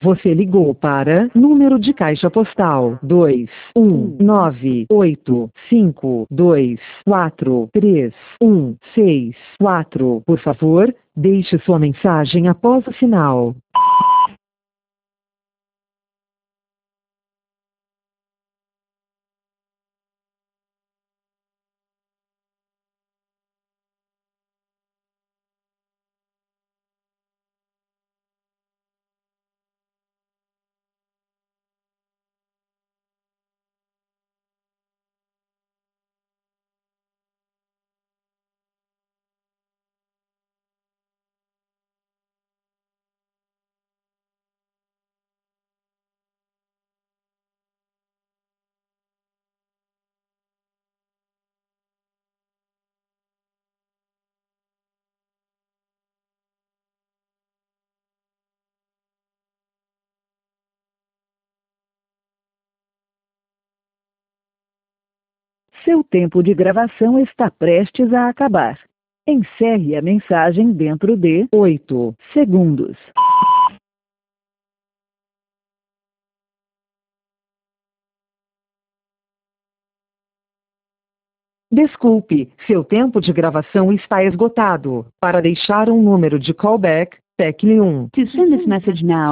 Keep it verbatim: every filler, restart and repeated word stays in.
Você ligou para número de caixa postal dois um nove oito cinco dois quatro três um seis quatro. Por favor, deixe sua mensagem após o sinal. Seu tempo de gravação está prestes a acabar. Encerre a mensagem dentro de oito segundos. Desculpe, seu tempo de gravação está esgotado. Para deixar um número de callback, tecle um. To send this message now,